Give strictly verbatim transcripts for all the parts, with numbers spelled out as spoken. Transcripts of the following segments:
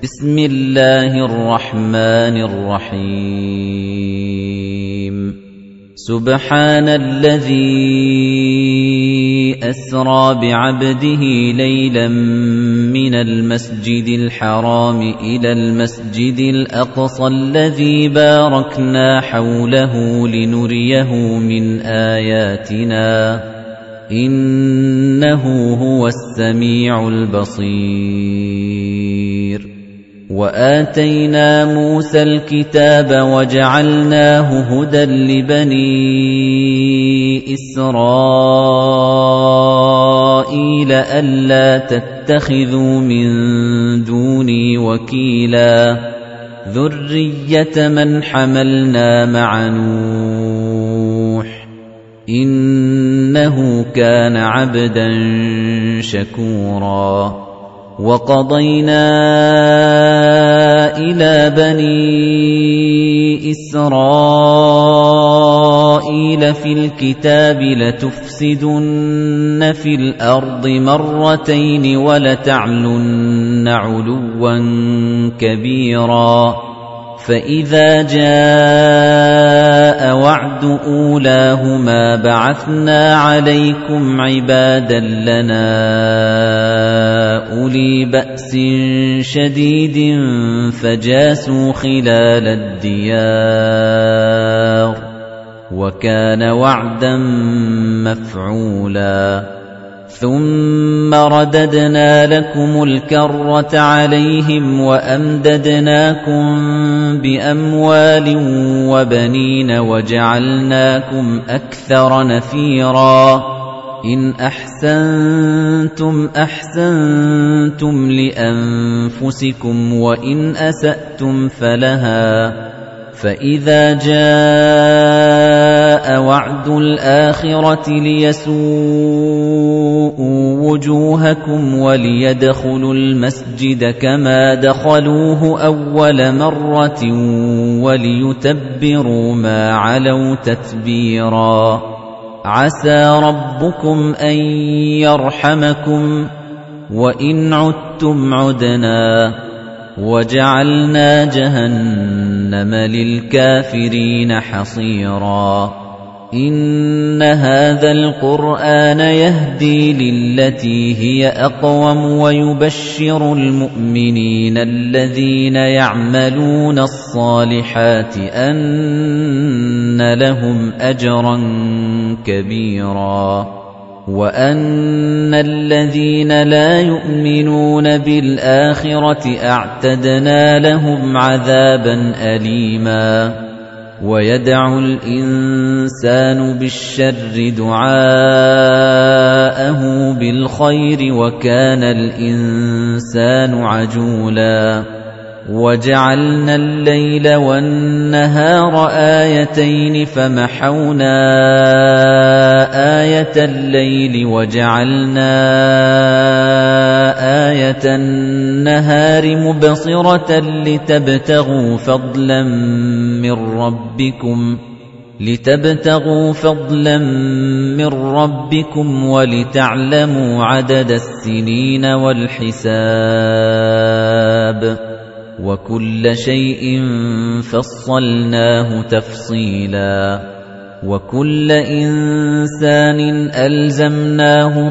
بسم الله الرحمن الرحيم سبحان الذي أسرى بعبده ليلا من المسجد الحرام إلى المسجد الأقصى الذي باركنا حوله لنريه من آياتنا إنه هو السميع البصير وآتينا موسى الكتاب وجعلناه هدى لبني إسرائيل ألا تتخذوا من دوني وكيلا ذرية من حملنا مع نوح إنه كان عبدا شكورا وَقَضَيْنَا إِلَى بَنِي إِسرائيلَ فِي الْكِتَابِ لَتُفْسِدُنَّ فِي الْأَرْضِ مَرَّتَيْنِ وَلَتَعْلُنَّ عُلُوًّا كَبِيرًا فَإِذَا جَاءَ وَعْدُ أُولَاهُمَا بَعَثْنَا عَلَيْكُمْ عِبَادًا لَّنَا أُولِي بَأْسٍ شَدِيدٍ فَجَاسُوا خِلَالَ الدِّيَارِ وَكَانَ وَعْدًا مَّفْعُولًا ثُمَّ رَدَدْنَا لَكُمُ الْكَرَّةَ عَلَيْهِمْ وَأَمْدَدْنَاكُمْ بِأَمْوَالٍ وَبَنِينَ وَجَعَلْنَاكُمْ أَكْثَرَ نَفِيرًا إِنْ أَحْسَنْتُمْ أَحْسَنْتُمْ لِأَنفُسِكُمْ وَإِنْ أَسَأْتُمْ فَلَهَا فَإِذَا جَاءَ وَعْدُ الْآخِرَةِ لِيَسُوءُوا وُجُوهَكُمْ وَلِيَدْخُلُوا الْمَسْجِدَ كَمَا دَخَلُوهُ أَوَّلَ مَرَّةٍ وَلِيُتَبِّرُوا مَا عَلَوْا تَتْبِيرًا عَسَى رَبُّكُمْ أَن يَرْحَمَكُمْ وَإِنْ عُدتُّمْ عُدْنَا وَجَعَلْنَا جَهَنَّمَ لِلْكَافِرِينَ حَصِيرًا إِنَّ هَذَا الْقُرْآنَ يَهْدِي لِلَّتِي هِيَ أَقْوَمُ وَيُبَشِّرُ الْمُؤْمِنِينَ الَّذِينَ يَعْمَلُونَ الصَّالِحَاتِ أَنَّ لَهُمْ أَجْرًا كَبِيرًا وَأَنَّ الَّذِينَ لَا يُؤْمِنُونَ بِالْآخِرَةِ أَعْتَدْنَا لَهُمْ عَذَابًا أَلِيمًا وَيَدْعُ الْإِنسَانُ بِالشَّرِّ دُعَاءَهُ بِالْخَيْرِ وَكَانَ الْإِنسَانُ عَجُولًا وَجَعَلْنَا اللَّيْلَ وَالنَّهَارَ آيَتَيْنِ فَمَحَوْنَا آيَةَ اللَّيْلِ وَجَعَلْنَا آيَةَ النَّهَارِ مُبْصِرَةً لِتَبْتَغُوا فَضْلًا مِّن رَّبِّكُمْ لِتَبْتَغُوا فَضْلًا مِّن رَّبِّكُمْ وَلِتَعْلَمُوا عَدَدَ السِّنِينَ وَالْحِسَابَ وَكُلَّ شَيْءٍ فَصَّلْنَاهُ تَفْصِيلًا وَكُلَّ إِنسَانٍ أَلْزَمْنَاهُ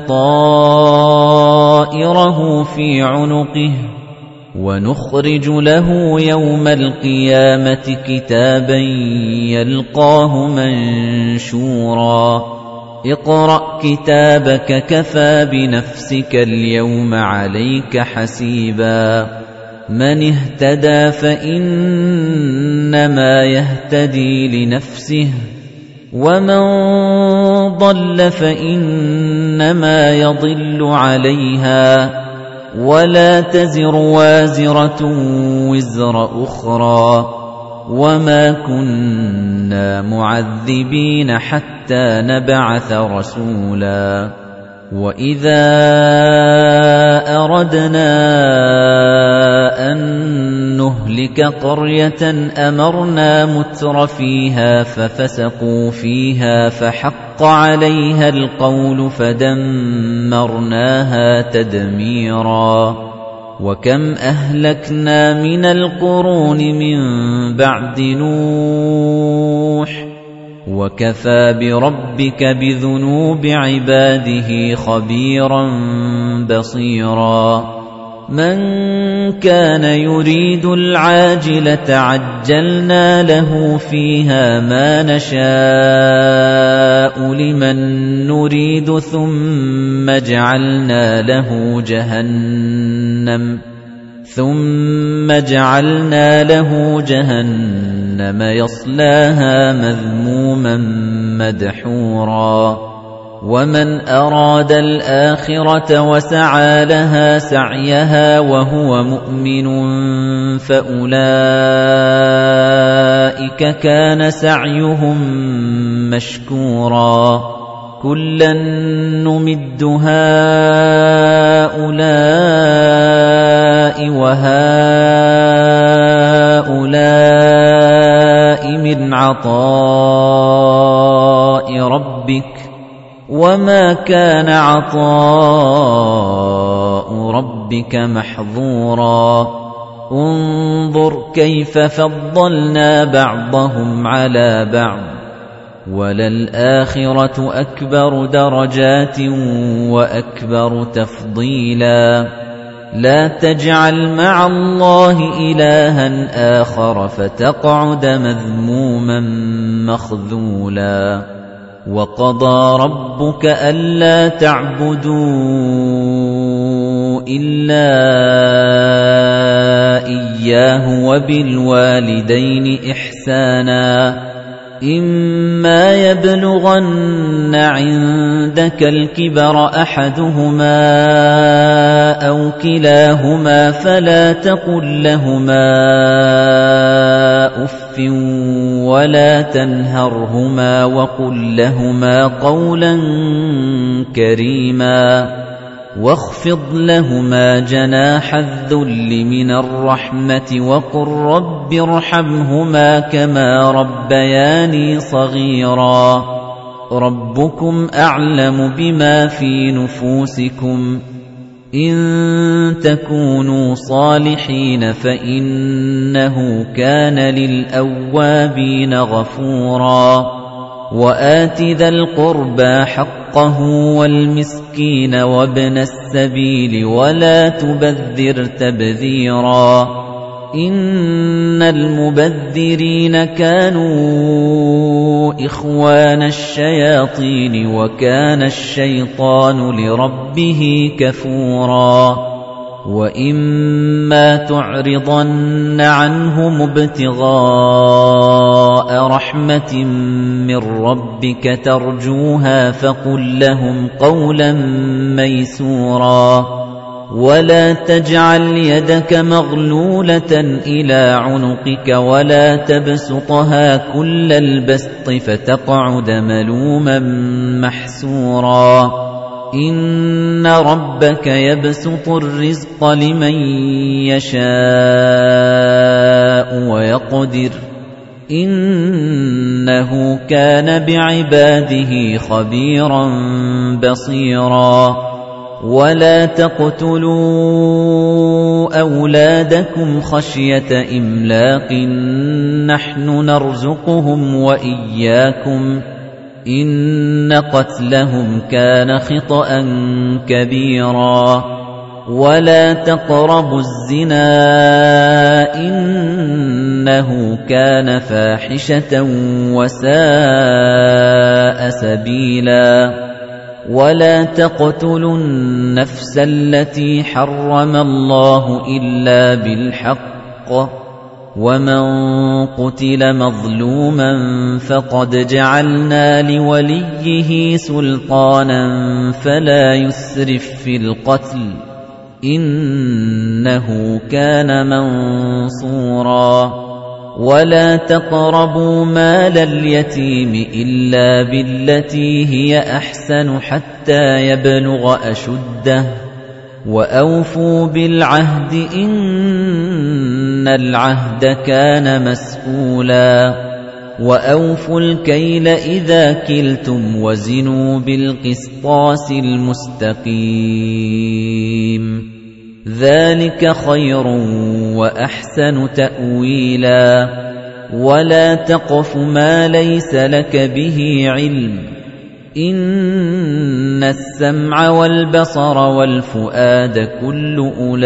طَائِرَهُ فِي عُنُقِهِ وَنُخْرِجُ لَهُ يَوْمَ الْقِيَامَةِ كِتَابًا يَلْقَاهُ مَنشُورًا اقْرَأْ كِتَابَكَ كَفَى بِنَفْسِكَ الْيَوْمَ عَلَيْكَ حَسِيبًا مَنِ اهْتَدَى فَإِنَّمَا يَهْتَدِي لِنَفْسِهِ وَمَنْ ضَلَّ فَإِنَّمَا يَضِلُّ عَلَيْهَا وَلَا تَزِرُ وَازِرَةٌ وِزْرَ أُخْرَى وَمَا كُنَّا مُعَذِّبِينَ حَتَّى نَبْعَثَ رَسُولًا وَإِذَا أَرَدْنَا أَن نُّهْلِكَ قَرْيَةً أَمَرْنَا مُتْرَفِيهَا فَفَسَقُوا فِيهَا فَحَقَّ عَلَيْهَا الْقَوْلُ فَدَمَّرْنَاهَا تَدْمِيرًا وَكَمْ أَهْلَكْنَا مِنَ الْقُرُونِ مِن بَعْدِ نُوحٍ وَكَفَى بِرَبِّكَ بِذُنُوبِ عِبَادِهِ خَبِيرًا بَصِيرًا مَنْ كَانَ يُرِيدُ الْعَاجِلَةَ عَجَّلْنَا لَهُ فِيهَا مَا نَشَاءُ لِمَن نُّرِيدُ ثُمَّ جَعَلْنَا لَهُ جَهَنَّمَ ثُمَّ جَعَلْنَا لَهُ جَهَنَّمَ يَصْلَاهَا مَذْمُومًا مَدْحُورًا وَمَنْ أَرَادَ الْآخِرَةَ وَسَعَى لَهَا سَعْيَهَا وَهُوَ مُؤْمِنٌ فَأُولَئِكَ كَانَ سَعْيُهُم مَّشْكُورًا كُلًّا نُّمِدُّ هَٰؤُلَاءِ وَهَٰؤُلَاءِ مِنْ عَطَاءِ رَبِّكَ وَمَا كَانَ عَطَاءُ رَبِّكَ مَحْظُورًا انظُرْ كَيْفَ فَضَّلْنَا بَعْضَهُمْ عَلَى بَعْضٍ وَلَلْآخِرَةُ أَكْبَرُ دَرَجَاتٍ وَأَكْبَرُ تَفْضِيلًا لَا تَجْعَلْ مَعَ اللَّهِ إِلَٰهًا آخَرَ فَتَقْعُدَ مَذْمُومًا مَّخْذُولًا وَقَضَىٰ رَبُّكَ أَلَّا تَعْبُدُوا إِلَّا إِيَّاهُ وَبِالْوَالِدَيْنِ إِحْسَانًا إِمَّا يَبْلُغَنَّ عِندَكَ الْكِبَرَ أَحَدُهُمَا أَوْ كِلَاهُمَا فَلَا تَقُل لَّهُمَا أُفٍّ وَلَا تَنْهَرْهُمَا وَقُل لَّهُمَا قَوْلًا كَرِيمًا وَاخْفِضْ لَهُمَا جَنَاحَ الذُّلِّ مِنَ الرَّحْمَةِ وَقُل رَّبِّ ارْحَمْهُمَا كَمَا رَبَّيَانِي صَغِيرًا رَبُّكُمْ أَعْلَمُ بِمَا فِي نُفُوسِكُمْ إِن تَكُونُوا صَالِحِينَ فَإِنَّهُ كَانَ لِلْأَوَّابِينَ غَفُورًا وَآتِ ذَا الْقُرْبَى حَقَّهُ وَالْمِسْكِينَ وَابْنَ السَّبِيلِ وَلَا تُبَذِّرْ تَبْذِيرًا إِنَّ الْمُبَذِّرِينَ كَانُوا إِخْوَانَ الشَّيَاطِينِ وَكَانَ الشَّيْطَانُ لِرَبِّهِ كَفُورًا وَإِمَّا تُعْرِضَنَّ عَنْهُمُ ابْتِغَاءَ رَحْمَةٍ مِّن رَّبِّكَ تَرْجُوهَا فَقُل لَّهُمْ قَوْلًا مَّيْسُورًا وَلَا تَجْعَلْ يَدَكَ مَغْلُولَةً إِلَىٰ عُنُقِكَ وَلَا تَبْسُطْهَا كُلَّ الْبَسْطِ فَتَقْعُدَ مَلُومًا مَّحْسُورًا إِنَّ رَبَّكَ يَبْسُطُ الرِّزْقَ لِمَن يَشَاءُ وَيَقْدِرُ إِنَّهُ كَانَ بِعِبَادِهِ خَبِيرًا بَصِيرًا وَلَا تَقْتُلُوا أَوْلَادَكُمْ خَشْيَةَ إِمْلَاقٍ نَّحْنُ نَرْزُقُهُمْ وَإِيَّاكُمْ إِنَّ قَتْلَهُمْ كَانَ خِطْئًا كَبِيرًا وَلَا تَقْرَبُوا الزِّنَا إِنَّهُ كَانَ فَاحِشَةً وَسَاءَ سَبِيلًا وَلَا تَقْتُلُوا النَّفْسَ الَّتِي حَرَّمَ اللَّهُ إِلَّا بِالْحَقِّ وَمَن قُتِلَ مَظْلُومًا فَقَدْ جَعَلْنَا لِوَلِيِّهِ سُلْطَانًا فَلَا يُسْرِف فِّي الْقَتْلِ إِنَّهُ كَانَ مَنصُورًا وَلَا تَقْرَبُوا مَالَ الْيَتِيمِ إِلَّا بِالَّتِي هِيَ أَحْسَنُ حَتَّىٰ يَبْلُغَ أَشُدَّهُ وَأَوْفُوا بِالْعَهْدِ إِنَّ الْعَهْدَ كَانَ مَسْئُولًا وَأَوْفُوا الْكَيْلَ إِذَا كِلْتُمْ وَزِنُوا بِالْقِسْطَاسِ الْمُسْتَقِيمِ ذَلِكَ خَيْرٌ وَأَحْسَنُ تَأْوِيلًا وَلَا تَقْفُ مَا لَيْسَ لَكَ بِهِ عِلْمٌ إِنَّ السَّمْعَ وَالْبَصَرَ وَالْفُؤَادَ كُلُّ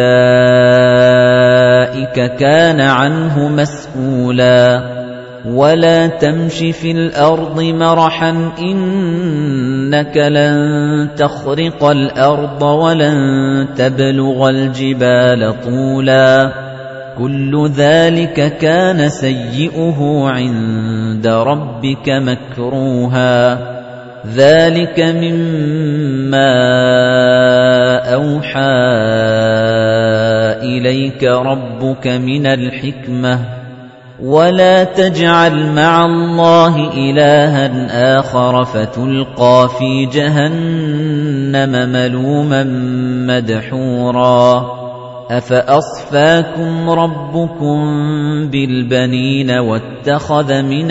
أُولَئِكَ كَانَ عَنْهُ مَسْئُولًا وَلَا تَمْشِ فِي الْأَرْضِ مَرَحًا إِنَّكَ لَن تَخْرِقَ الْأَرْضَ وَلَن تَبْلُغَ الْجِبَالَ طُولًا كُلُّ ذَلِكَ كَانَ سَيِّئُهُ عِندَ رَبِّكَ مَكْرُوهًا ذَلِكَ مِمَّا أَوْحَى إِلَيْكَ رَبُّكَ مِنَ الْحِكْمَةِ وَلَا تَجْعَلْ مَعَ اللَّهِ إِلَٰهًا آخَرَ فَتُلْقَىٰ فِي جَهَنَّمَ مَلُومًا مَّدْحُورًا أَفَأَصْفَاكُمْ رَبُّكُم بِالْبَنِينَ وَاتَّخَذَ مِنَ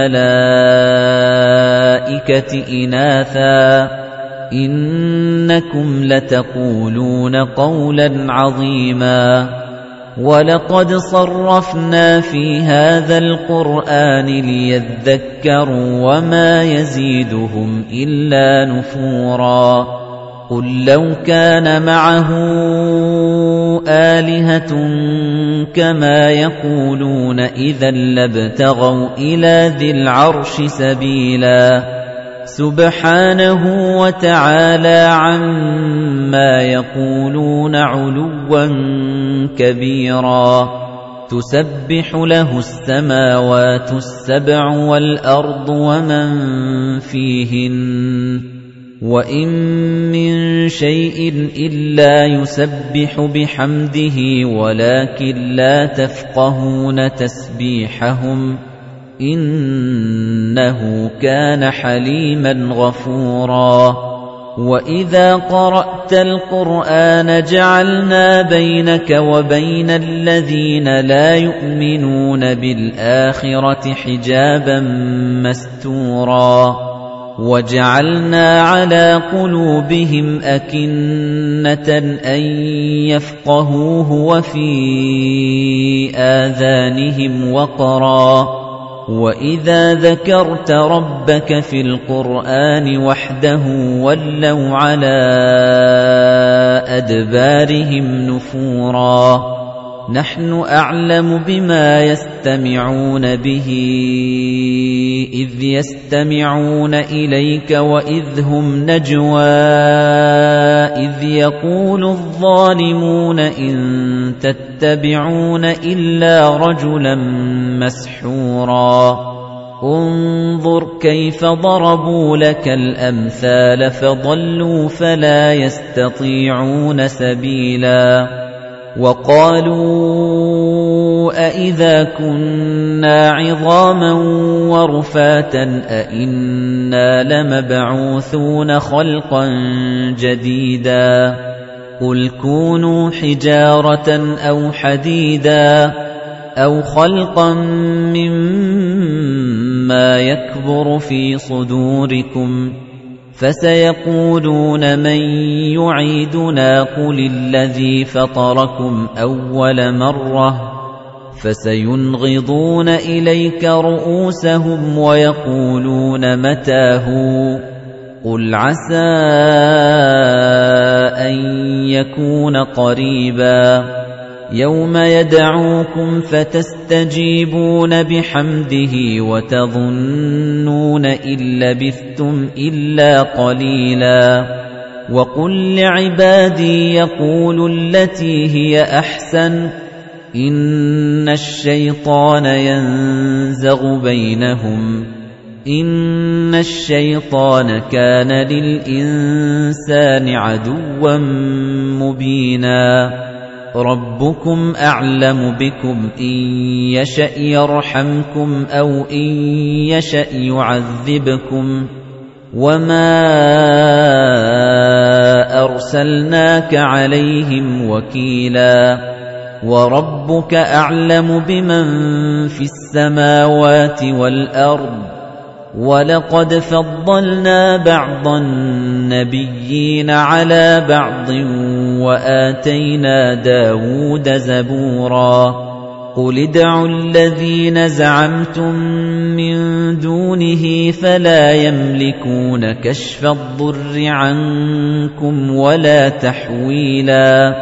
الْمَلَائِكَةِ إِنَاثًا إِنَّكُمْ لَتَقُولُونَ قَوْلًا عَظِيمًا وَلَقَدْ صَرَّفْنَا فِي هَذَا الْقُرْآنِ لِيَذَّكَّرُوا وَمَا يَزِيدُهُمْ إِلَّا نُفُورًا قُل لَّوْ كَانَ مَعَهُ آلِهَةٌ كَمَا يَقُولُونَ إِذًا لَّابْتَغَوْا إِلَى ذِي الْعَرْشِ سَبِيلًا سُبْحَانَهُ وَتَعَالَى عَمَّا يَقُولُونَ عُلُوًّا كَبِيرًا تُسَبِّحُ لَهُ السَّمَاوَاتُ السَّبْعُ وَالْأَرْضُ وَمَن فِيهِنَّ وَإِن مِّن شَيْءٍ إِلَّا يُسَبِّحُ بِحَمْدِهِ وَلَكِن لَّا تَفْقَهُونَ تَسْبِيحَهُمْ إِنَّهُ كَانَ حَلِيمًا غَفُورًا وَإِذَا قَرَأْتَ الْقُرْآنَ جَعَلْنَا بَيْنَكَ وَبَيْنَ الَّذِينَ لَا يُؤْمِنُونَ بِالْآخِرَةِ حِجَابًا مَّسْتُورًا وَجَعَلْنَا عَلَى قُلُوبِهِمْ أَكِنَّةً أَن يَفْقَهُوهُ وَفِي آذَانِهِمْ وَقْرًا وَإِذَا ذَكَرْتَ رَبَّكَ فِي الْقُرْآنِ وَحْدَهُ وَلَّوْا عَلَى أَدْبَارِهِمْ نُفُورًا نَحْنُ أَعْلَمُ بِمَا يَسْتَمِعُونَ بِهِ إِذْ يَسْتَمِعُونَ إِلَيْكَ وَإِذْ هُمْ نَجْوَىٰ إِذْ يَقُولُ الظَّالِمُونَ إِن تَتَّبِعُونَ إِلَّا رَجُلًا مَّسْحُورًا انظُرْ كَيْفَ ضَرَبُوا لَكَ الْأَمْثَالَ فَضَلُّوا فَلَا يَسْتَطِيعُونَ سَبِيلًا وَقَالُوا أَإِذَا كُنَّا عِظَامًا وَرُفَاتًا أَإِنَّا لَمَبْعُوثُونَ خَلْقًا جَدِيدًا قُلْ كُونُوا حِجَارَةً أَوْ حَدِيدًا أَوْ خَلْقًا مِّمَّا يَكْبُرُ فِي صُدُورِكُمْ فَسَيَقُولُونَ مَن يُعِيدُنَا قُلِ الَّذِي فَطَرَكُمْ أَوَّلَ مَرَّةٍ فَسَيُنْغِضُونَ إِلَيْكَ رُءُوسَهُمْ وَيَقُولُونَ مَتَىٰ هُوَ قُلْ عَسَىٰ أَن يَكُونَ قَرِيبًا يَوْمَ يَدْعُوكُمْ فَتَسْتَجِيبُونَ بِحَمْدِهِ وَتَظُنُّونَ إِن لَّبِثْتُمْ إِلَّا قَلِيلًا وَقُل لِّعِبَادِي يَقُولُوا الَّتِي هِيَ أَحْسَنُ إِنَّ الشَّيْطَانَ يَنزَغُ بَيْنَهُمْ إِنَّ الشَّيْطَانَ كَانَ لِلْإِنسَانِ عَدُوًّا مُّبِينًا رَبُّكُمْ أَعْلَمُ بِكُمْ إِن يَشَأْ يَرْحَمْكُمْ أَوْ إِن يَشَأْ يُعَذِّبْكُمْ وَمَا أَرْسَلْنَاكَ عَلَيْهِمْ وَكِيلًا وَرَبُّكَ أَعْلَمُ بِمَن فِي السَّمَاوَاتِ وَالْأَرْضِ وَلَقَدْ فَضَّلْنَا بَعْضَ النَّبِيِّينَ عَلَى بَعْضٍ وَآتَيْنَا دَاوُودَ زَبُورًا قُلِ ادْعُوا الَّذِينَ زَعَمْتُم مِّن دُونِهِ فَلَا يَمْلِكُونَ كَشْفَ الضُّرِّ عَنكُمْ وَلَا تَحْوِيلًا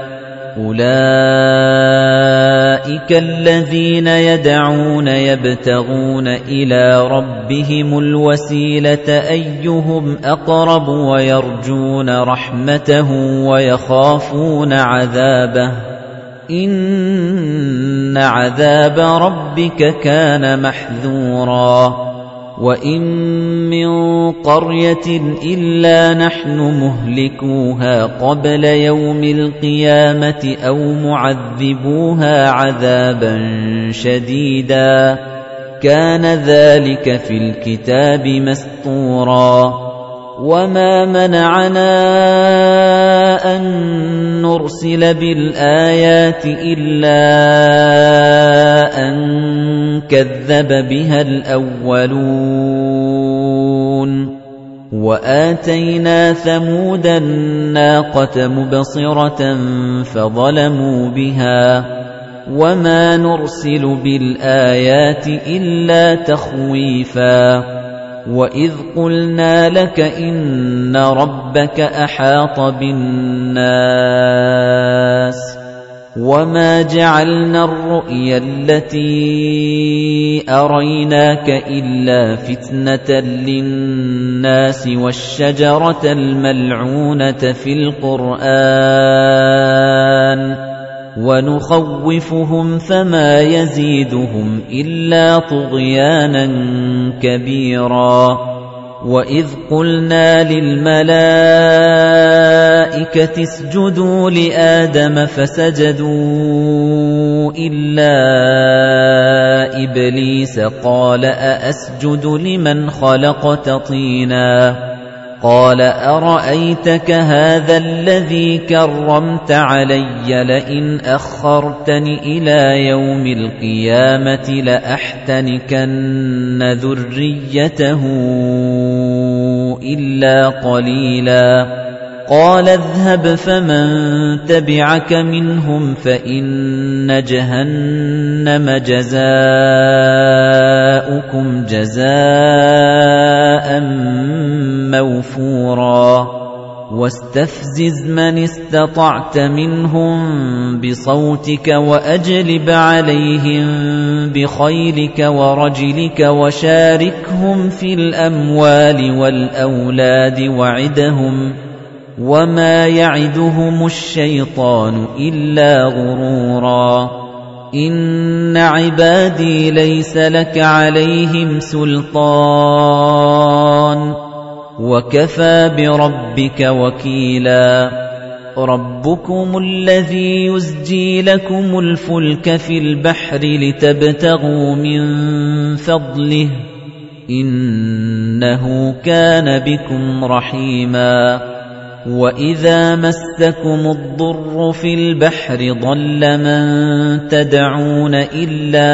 أُولَئِكَ الَّذِينَ يَدْعُونَ يَبْتَغُونَ إِلَى رَبِّهِمُ الْوَسِيلَةَ أَيُّهُمْ أَقْرَبُ وَيَرْجُونَ رَحْمَتَهُ وَيَخَافُونَ عَذَابَهُ إِنَّ عَذَابَ رَبِّكَ كَانَ مَحْذُورًا وَإِن مِّن قَرْيَةٍ إِلَّا نَحْنُ مُهْلِكُوهَا قَبْلَ يَوْمِ الْقِيَامَةِ أَوْ مُعَذِّبُوهَا عَذَابًا شَدِيدًا كَانَ ذَلِكَ فِي الْكِتَابِ مَسْطُورًا وَمَا مَنَعَنَا أَن نُّرْسِلَ بِالْآيَاتِ إِلَّا أَن كَذَّبَ بِهَا الْأَوَّلُونَ وَآتَيْنَا ثَمُودَ النَّاقَةَ مُبْصِرَةً فَظَلَمُوا بِهَا وَمَا نُرْسِلُ بِالْآيَاتِ إِلَّا تَخْوِيفًا وَإِذْ قُلْنَا لَكَ إِنَّ رَبَّكَ أَحَاطَ بِالنَّاسِ وَمَا جَعَلْنَا الرُّؤْيَا الَّتِي أَرَيْنَاكَ إِلَّا فِتْنَةً لِلنَّاسِ وَالشَّجَرَةَ الْمَلْعُونَةَ فِي الْقُرْآنِ وَنُخَوِّفُهُمْ فَمَا يَزِيدُهُمْ إِلَّا طُغْيَانًا كَبِيرًا وَإِذْ قُلْنَا لِلْمَلَائِكَةِ اسْجُدُوا لِآدَمَ فَسَجَدُوا إِلَّا إِبْلِيسَ قَالَ أَأَسْجُدُ لِمَنْ خَلَقْتَ طِينًا قَالَ أَرَأَيْتَكَ هَذَا الَّذِي كَرَّمْتَ عَلَيَّ لَئِنْ أَخَّرْتَنِ إِلَى يَوْمِ الْقِيَامَةِ لَأَحْتَنِكَنَّ ذُرِّيَّتَهُ إِلَّا قَلِيلًا قَالَ اذْهَبْ فَمَن تَبِعَكَ مِنْهُمْ فَإِنَّ جَهَنَّمَ جَزَاؤُكُمْ جَزَاءً مَّوْفُورًا وَاسْتَفْزِزْ مَنِ اسْتَطَعْتَ مِنْهُم بِصَوْتِكَ وَأَجْلِبْ عَلَيْهِم بِخَيْلِكَ وَرَجِلِكَ وَشَارِكْهُمْ فِي الْأَمْوَالِ وَالْأَوْلَادِ وَعِدْهُمْ وَمَا يَعِدُهُمُ الشَّيْطَانُ إِلَّا غُرُورًا إِنَّ عِبَادِي لَيْسَ لَكَ عَلَيْهِمْ سُلْطَانٌ وَكَفَى بِرَبِّكَ وَكِيلًا رَبُّكُمُ الَّذِي يُزْجِي لَكُمُ الْفُلْكَ فِي الْبَحْرِ لِتَبْتَغُوا مِن فَضْلِهِ إِنَّهُ كَانَ بِكُمْ رَحِيمًا وَإِذَا مَسَّكُمُ الضُّرُّ فِي الْبَحْرِ ضَلَّ مَن تَدْعُونَ إِلَّا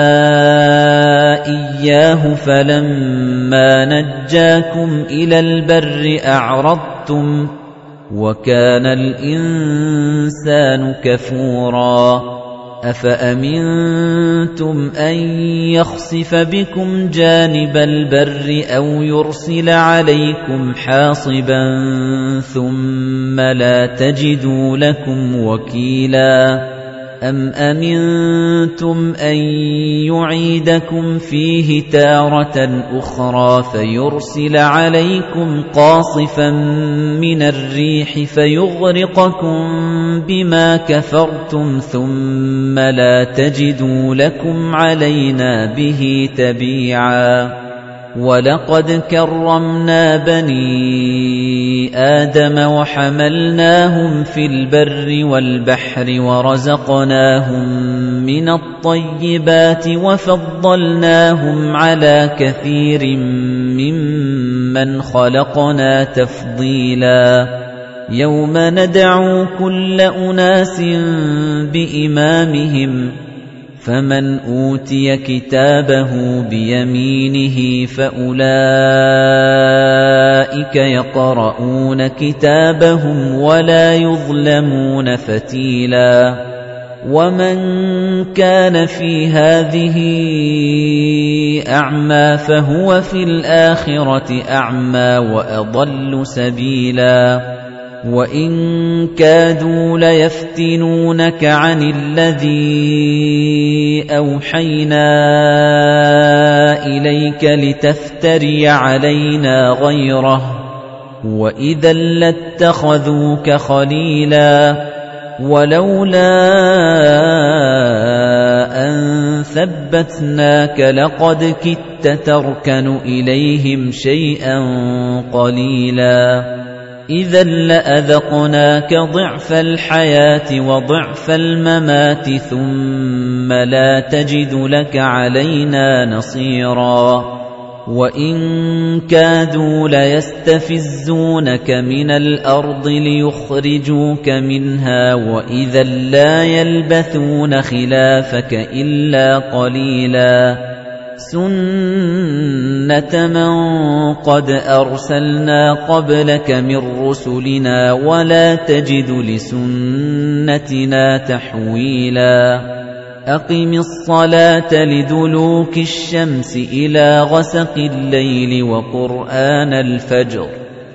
إِيَّاهُ فَلَمَّا نَجَّاكُمْ إِلَى الْبَرِّ أَعْرَضْتُمْ وَكَانَ الْإِنسَانُ كَفُورًا أَفَأَمِنْتُمْ أَنْ يَخْسِفَ بِكُمْ جَانِبَ الْبَرِّ أَوْ يُرْسِلَ عَلَيْكُمْ حَاصِبًا ثُمَّ لَا تَجِدُوا لَكُمْ وَكِيلًا أَمْ أَمِنْتُمْ أَنْ يُعِيدَكُمْ فِيهِ تَارَةً أُخْرَى فَيُرْسِلَ عَلَيْكُمْ قَاصِفًا مِنَ الرِّيحِ فَيُغْرِقَكُمْ بِمَا كَفَرْتُمْ ثُمَّ لَا تَجِدُوا لَكُمْ عَلَيْنَا بِهِ تَبِيعًا وَلَقَدْ كَرَّمْنَا بَنِي آدَمَ وَحَمَلْنَاهُمْ فِي الْبَرِّ وَالْبَحْرِ وَرَزَقْنَاهُم مِّنَ الطَّيِّبَاتِ وَفَضَّلْنَاهُمْ عَلَى كَثِيرٍ مِّمَّنْ خَلَقْنَا تَفْضِيلًا يَوْمَ نَدْعُو كُلَّ أُنَاسٍ بِإِمَامِهِمْ فَمَنْ أُوتِيَ كِتَابَهُ بِيَمِينِهِ فَأُولَئِكَ يَقْرَؤُونَ كِتَابَهُمْ وَلَا يُظْلَمُونَ فَتِيلًا وَمَنْ كَانَ فِي هَذِهِ أَعْمَى فَهُوَ فِي الْآخِرَةِ أَعْمَى وَأَضَلُّ سَبِيلًا وَإِن كَادُوا لَيَفْتِنُونَكَ عَنِ الَّذِي أَوْحَيْنَا إِلَيْكَ لِتَفْتَرِيَ عَلَيْنَا غَيْرَهُ وَإِذًا لَّاتَّخَذُوكَ خَلِيلًا وَلَوْلَا أَن ثَبَّتْنَاكَ لَقَدْ كِدتَّ تَرْكَنُ إِلَيْهِمْ شَيْئًا قَلِيلًا إِذًا لَّأَذَقْنَاكَ ضِعْفَ الْحَيَاةِ وَضِعْفَ الْمَمَاتِ ثُمَّ لَا تَجِدُ لَكَ عَلَيْنَا نَصِيرًا وَإِن كَادُوا لَيَسْتَفِزُّونَكَ مِنَ الْأَرْضِ لِيُخْرِجُوكَ مِنْهَا وَإِذًا لَّا يَلْبَثُونَ خِلَافَكَ إِلَّا قَلِيلًا سُنَّةَ مَن قَدْ أَرْسَلْنَا قَبْلَكَ مِن رُّسُلِنَا وَلَا تَجِدُ لِسُنَّتِنَا تَحْوِيلًا أَقِمِ الصَّلَاةَ لِدُلُوكِ الشَّمْسِ إِلَى غَسَقِ اللَّيْلِ وَقُرْآنَ الْفَجْرِ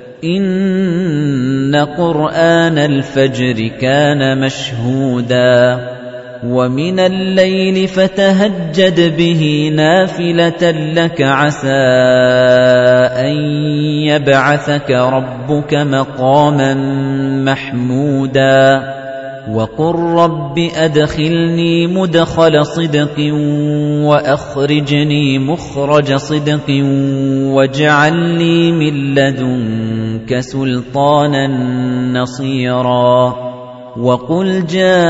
إِنَّ قُرْآنَ الْفَجْرِ كَانَ مَشْهُودًا وَمِنَ اللَّيْلِ فَتَهَجَّدْ بِهِ نَافِلَةً لَّكَ عَسَىٰ أَن يَبْعَثَكَ رَبُّكَ مَقَامًا مَّحْمُودًا وَقُل رَّبِّ أَدْخِلْنِي مُدْخَلَ صِدْقٍ وَأَخْرِجْنِي مُخْرَجَ صِدْقٍ وَاجْعَل لِّي مِن لَّدُنكَ سُلْطَانًا نَّصِيرًا وَقُلْ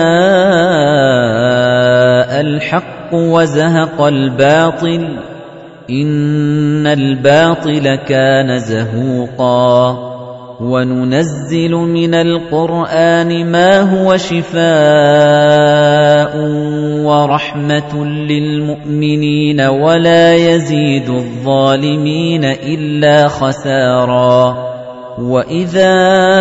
جَاءَ الْحَقُّ وَزَهَقَ الْبَاطِلُ إِنَّ الْبَاطِلَ كَانَ زَهُوقًا وَنُنَزِّلُ مِنَ الْقُرْآنِ مَا هُوَ شِفَاءٌ وَرَحْمَةٌ لِّلْمُؤْمِنِينَ وَلَا يَزِيدُ الظَّالِمِينَ إِلَّا خَسَارًا وَإِذَا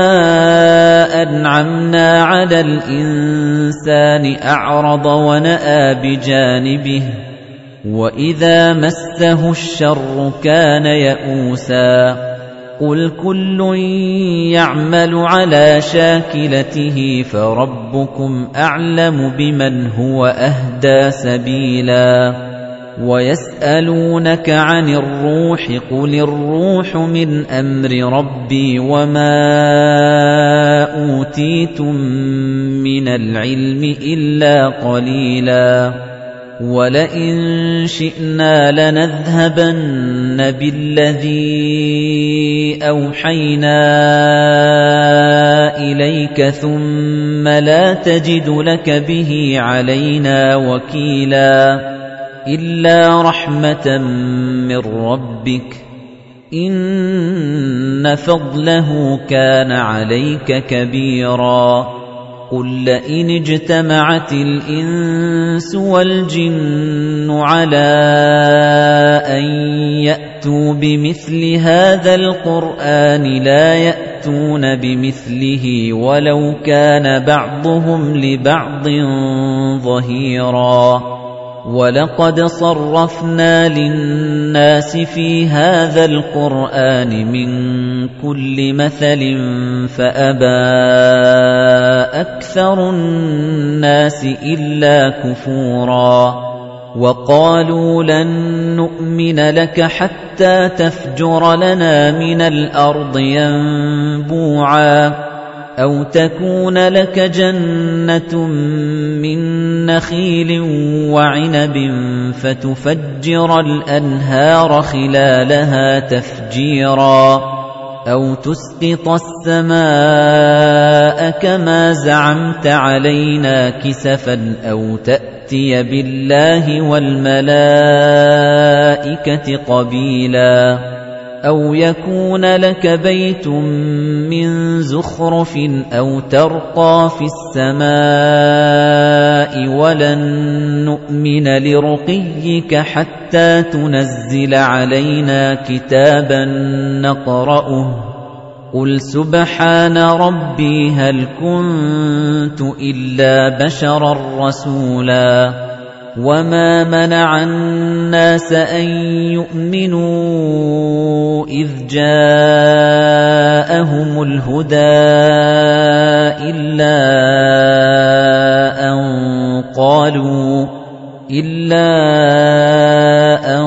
أَنْعَمْنَا عَلَى الْإِنسَانِ أَعْرَضَ وَنَأَىٰ بِجَانِبِهِ وَإِذَا مَسَّهُ الشَّرُّ كَانَ يَئُوسًا قُلْ كُلٌّ يَعْمَلُ عَلَى شَاكِلَتِهِ فَرَبُّكُمْ أَعْلَمُ بِمَنْ هُوَ أَهْدَىٰ سَبِيلًا وَيَسْأَلُونَكَ عَنِ الرُّوحِ قُلِ الرُّوحُ مِنْ أَمْرِ رَبِّي وَمَا أُوتِيتُم مِّنَ الْعِلْمِ إِلَّا قَلِيلًا وَلَئِن شِئْنَا لَنَذْهَبَنَّ بِالَّذِي أَوْحَيْنَا إِلَيْكَ ثُمَّ لَا تَجِدُ لَكَ بِهِ عَلَيْنَا وَكِيلًا إِلَّا رَحْمَةً مِّن رَّبِّكَ إِنَّ فَضْلَهُ كَانَ عَلَيْكَ كَبِيرًا قُل لَّئِنِ اجْتَمَعَتِ الْإِنسُ وَالْجِنُّ عَلَىٰ أَن يَأْتُوا بِمِثْلِ هَٰذَا الْقُرْآنِ لَا يَأْتُونَ بِمِثْلِهِ وَلَوْ كَانَ بَعْضُهُمْ لِبَعْضٍ ظَهِيرًا وَلَقَدْ صَرَّفْنَا لِلنَّاسِ فِي هَٰذَا الْقُرْآنِ مِن كُلِّ مَثَلٍ فَأَبَىٰ أَكْثَرُ النَّاسِ إِلَّا كُفُورًا وَقَالُوا لَن نُّؤْمِنَ لَكَ حَتَّىٰ تَفْجُرَ لَنَا مِنَ الْأَرْضِ يَنبُوعًا أَوْ تَكُونَ لَكَ جَنَّةٌ مِّن نَّخِيلٍ وَعِنَبٍ فَتُفَجِّرَ الْأَنْهَارَ خِلَالَهَا تَفْجِيرًا أَوْ تُسْقِطَ السَّمَاءَ كَمَا زَعَمْتَ عَلَيْنَا كِسَفًا أَوْ تَأْتِيَ بِاللَّهِ وَالْمَلَائِكَةِ قَبِيلًا أَوْ يَكُونَ لَكَ بَيْتٌ مِّن زُخْرُفٍ أَوْ تَرْقَىٰ فِي السَّمَاءِ وَلَن نُّؤْمِنَ لِرُقِيِّكَ حَتَّىٰ تُنَزِّلَ عَلَيْنَا كِتَابًا نَّقْرَؤُهُ ۗ قُلْ سُبْحَانَ رَبِّي هَلْ كُنتُ إِلَّا بَشَرًا رَّسُولًا وَمَا مَنَعَ النَّاسَ أَن يُؤْمِنُوا إِذْ جَاءَهُمُ الْهُدَىٰ إِلَّا أَن قَالُوا إِلَّا أَن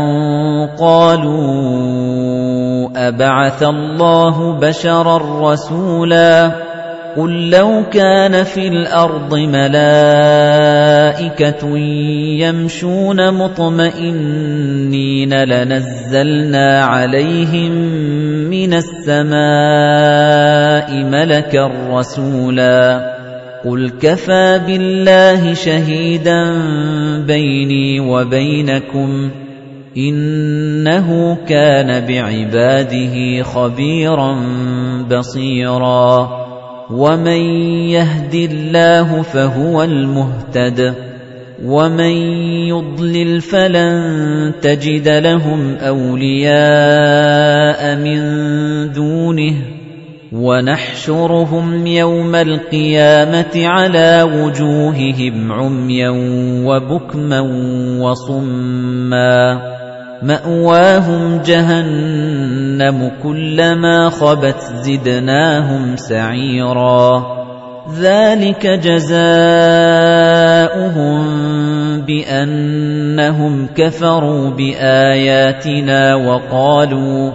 قَالُوا أَبَعَثَ اللَّهُ بَشَرًا رَّسُولًا قُل لَّوْ كَانَ فِي الْأَرْضِ مَلَائِكَةٌ يَمْشُونَ مُطْمَئِنِّينَ لَنَزَّلْنَا عَلَيْهِم مِّنَ السَّمَاءِ مَلَكًا رَّسُولًا قُلْ كَفَىٰ بِاللَّهِ شَهِيدًا بَيْنِي وَبَيْنَكُمْ ۚ إِنَّهُ كَانَ بِعِبَادِهِ خَبِيرًا بَصِيرًا وَمَن يَهْدِ اللَّهُ فَهُوَ الْمُهْتَدِ وَمَن يُضْلِلْ فَلَن تَجِدَ لَهُمْ أَوْلِيَاءَ مِن دُونِهِ وَنَحْشُرُهُمْ يَوْمَ الْقِيَامَةِ عَلَى وُجُوهِهِمْ عُمْيًا وَبُكْمًا وَصُمًّا مَأْوَاهُمْ جَهَنَّمُ كُلَّمَا خَبَتْ زِدْنَاهُمْ سَعِيرًا ذَلِكَ جَزَاؤُهُم بِأَنَّهُمْ كَفَرُوا بِآيَاتِنَا وَقَالُوا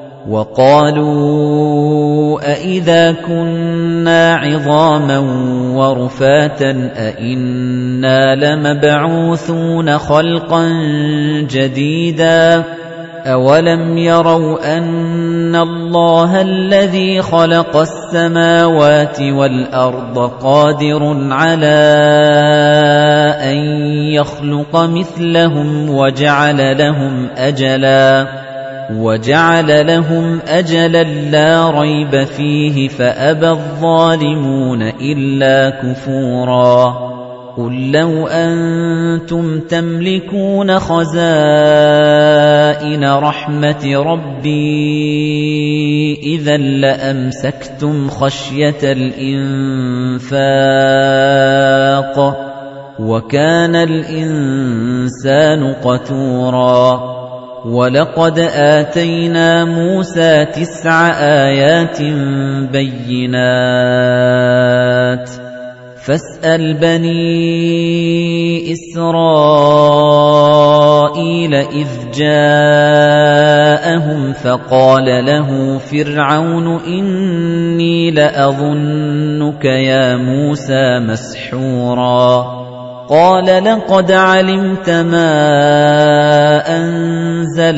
وَقَالُوا أَإِذَا كُنَّا عِظَامًا وَرُفَاتًا أَإِنَّا لَمَبْعُوثُونَ خَلْقًا جَدِيدًا أَوَلَمْ يَرَوْا أَنَّ اللَّهَ الَّذِي خَلَقَ السَّمَاوَاتِ وَالْأَرْضَ قَادِرٌ عَلَىٰ أَن يَخْلُقَ مِثْلَهُمْ وَجَعَلَ لَهُمْ أَجَلًا وَجَعَلَ لَهُمْ أَجَلًا لَّا رَيْبَ فِيهِ فَأَبَى الظَّالِمُونَ إِلَّا كُفُورًا قُل لَّوْ أَنتُمْ تَمْلِكُونَ خَزَائِنَ رَحْمَةِ رَبِّي إِذًا لَّأَمْسَكْتُمْ خَشْيَةَ الْإِنفَاقِ وَكَانَ الْإِنسَانُ قَتُورًا وَلَقَدْ آتَيْنَا مُوسَى تِسْعَ آيَاتٍ بَيِّنَاتٍ فَاسْأَلْ بَنِي إِسْرَائِيلَ إِذْ جَاءَهُمْ فَقَالَ لَهُ فِرْعَوْنُ إِنِّي لَأَظُنُّكَ يَا مُوسَى مَسْحُورًا قَالَ لَقَدْ عَلِمْتَ مَا أَنزَلَ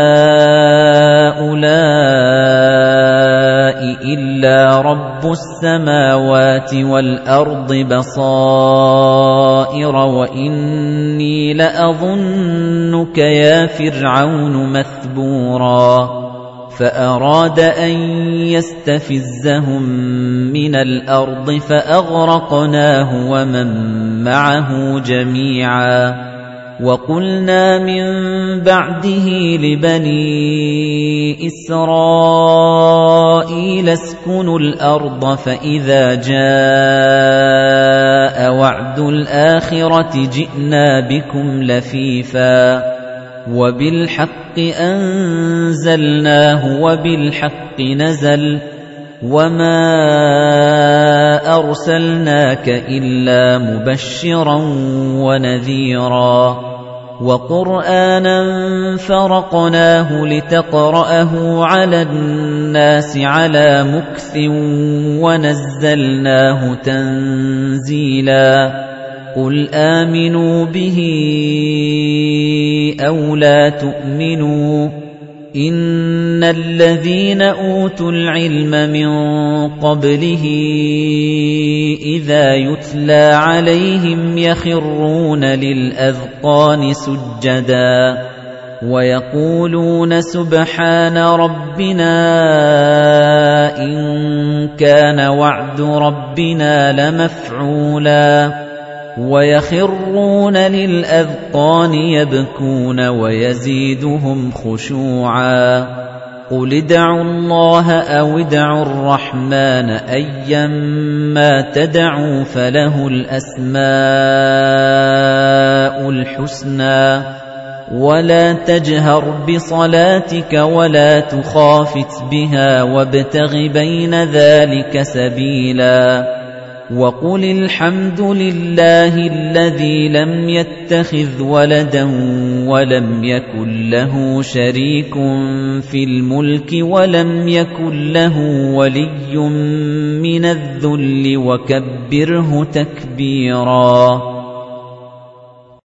هَٰؤُلَاءِ إِلَّا رَبُّ السَّمَاوَاتِ وَالْأَرْضِ بَصَائِرَ وَإِنِّي لَأَظُنُّكَ يَا فِرْعَوْنُ مَثْبُورًا فَأَرَادَ أَن يَسْتَفِزَّهُم مِّنَ الْأَرْضِ فَأَغْرَقْنَاهُ وَمَن مَّعَهُ جَمِيعًا وَقُلْنَا مِن بَعْدِهِ لِبَنِي إِسْرَائِيلَ اسْكُنُوا الْأَرْضَ فَإِذَا جَاءَ وَعْدُ الْآخِرَةِ جِئْنَا بِكُمْ لَفِيفًا وَبِالْحَقِّ أَنزَلْنَاهُ وَبِالْحَقِّ نَزَلَ وَمَا أَرْسَلْنَاكَ إِلَّا مُبَشِّرًا وَنَذِيرًا وَقُرْآنًا فَرَقْنَاهُ لِتَقْرَأَهُ عَلَى النَّاسِ عَلَى مُكْثٍ وَنَزَّلْنَاهُ تَنزِيلًا قُلْ آمِنُوا بِهِ أَوْ لَا تُؤْمِنُوا إِنَّ الَّذِينَ أُوتُوا الْعِلْمَ مِنْ قَبْلِهِ إِذَا يُتْلَى عَلَيْهِمْ يَخِرُّونَ لِلْأَذْقَانِ سُجَّدًا وَيَقُولُونَ سُبْحَانَ رَبِّنَا إِن كَانَ وَعْدُ رَبِّنَا لَمَفْعُولًا وَيَخِرُّونَ لِلْأَذْقَانِ يَبْكُونَ وَيَزِيدُهُمْ خُشُوعًا قُلِ ادْعُوا اللَّهَ أَوِ ادْعُوا الرَّحْمَنَ أَيًّا مَّا تَدْعُوا فَلَهُ الْأَسْمَاءُ الْحُسْنَى وَلَا تَجْهَرْ بِصَلَاتِكَ وَلَا تُخَافِتْ بِهَا وَابْتَغِ بَيْنَ ذَلِكَ سَبِيلًا وَقُلِ الْحَمْدُ لِلَّهِ الَّذِي لَمْ يَتَّخِذْ وَلَدًا وَلَمْ يَكُن لَّهُ شَرِيكٌ فِي الْمُلْكِ وَلَمْ يَكُن لَّهُ وَلِيٌّ مِّنَ الذُّلِّ وَكَبِّرْهُ تَكْبِيرًا